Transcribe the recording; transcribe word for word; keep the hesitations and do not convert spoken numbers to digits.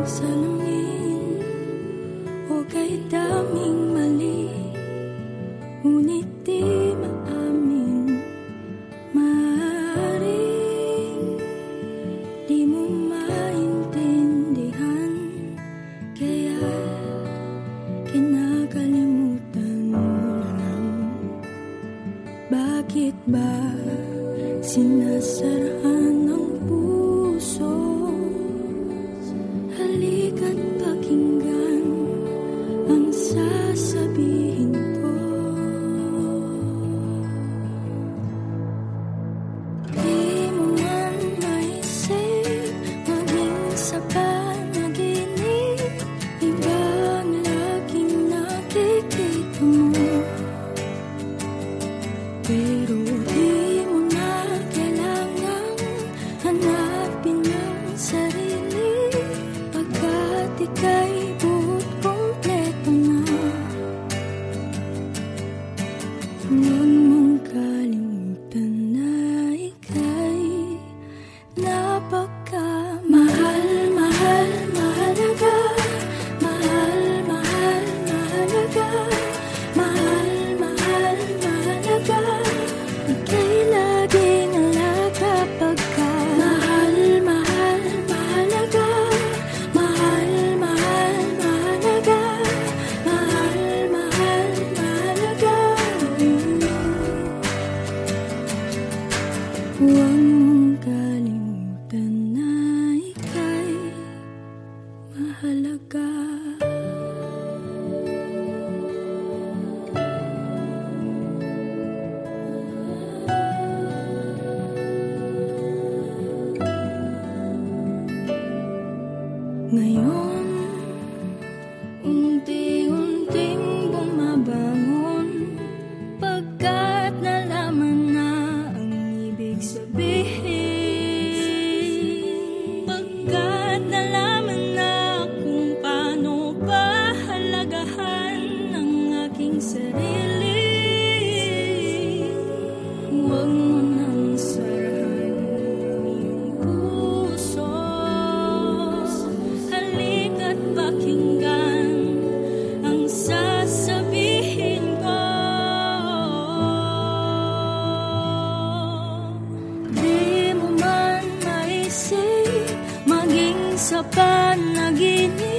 salamin o kay daming mali, ngunit di maamin. Maaaring di mo maintindihan, kaya kinakalimutan mo na lang. Bakit ba sinasarahan ang puso? Halika't pakinggan ang sasabihin ko. Di mo man maisip maging sa panaginip, ibang laging nakikita mo. Pero di mo na kailangang hanapin ang sarili, pagkat ika'y buot kompleto na. Huwag mong kalimutan na ika'y napakamahal, mahal, mahalaga. Mahal, mahal, mahalaga. Mahal, mahal, mahalaga. Ika'y laging alaga pagka mahal, mahal, mahalaga. Mahal, mahal, mahalaga. Mahal, mahal, mahalaga. Huwag mong kalimutan na ika'y mahalaga. Ngayon, unti-unting bumabangon, pagkat nalaman na ang ibig sabihin. Pagkat nalaman na kung paano pahalagahan ang aking sarili. Huwag mo nang sarahan ang iyong puso. Halika't pakinggan ang sasabihin ko. Di mo man maisip maging sa panaginip,